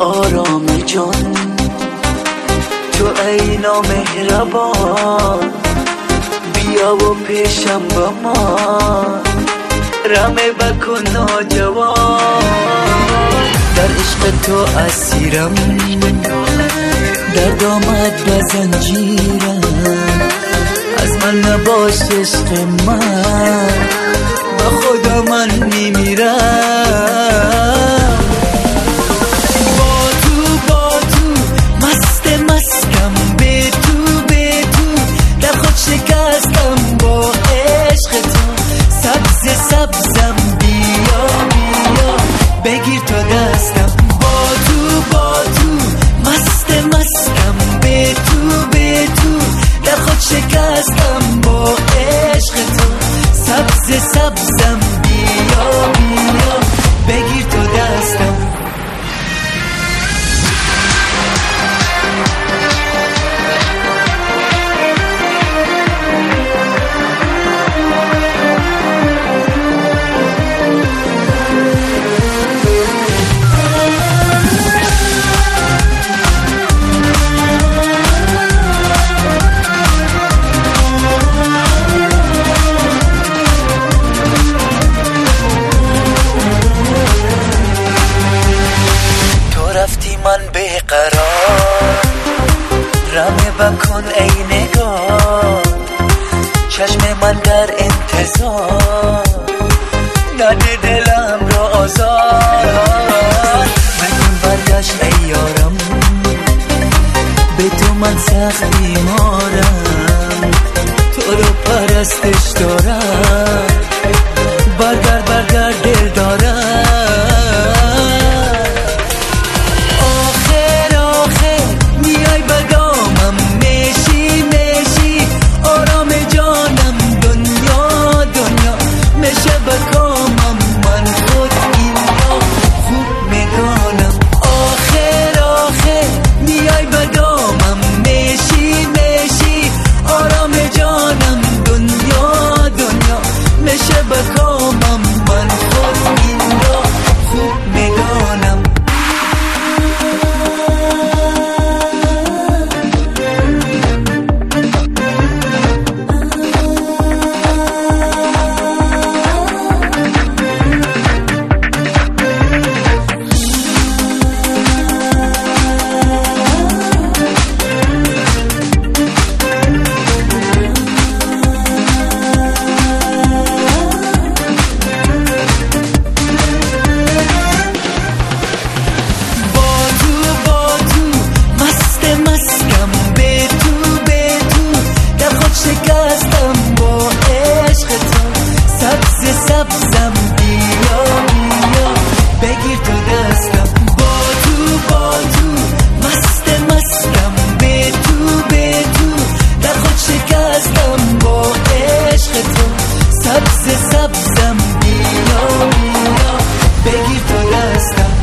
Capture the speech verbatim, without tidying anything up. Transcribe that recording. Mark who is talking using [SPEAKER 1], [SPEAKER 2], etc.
[SPEAKER 1] آرام جان، تو ای نامهربان، بیا و پیشم بمان، رمه بکن ناجوان. در عشق تو اسیرم، در دامت و زنجیرم، از من نباش عشق من، با خدا من میمیرم. با تو با تو مست مستم، به تو به تو در خود شکستم، با عشق تو سبز سبزم، بیا بیا بگیر تو دستم. با تو با تو مست مستم، به تو به تو در خود شکستم، با عشق تو سبز سبزم، بیا بیا بگیر تو دستم. من بیقرار، رمه بکن ای نگاه، چشم من در انتظار، نده دلم را آزار. بکن برگشت ای یارم، به تو من سخت بیمارم، تو رو پرستش دارم، برگرد برگرد دل دارم. سبزم، بیا بیا بگیر تو دستم. با تو با تو مست مستم، به تو به تو در خود شکستم، با عشق تو سبز سبزم، بیا بیا بگیر تو دستم.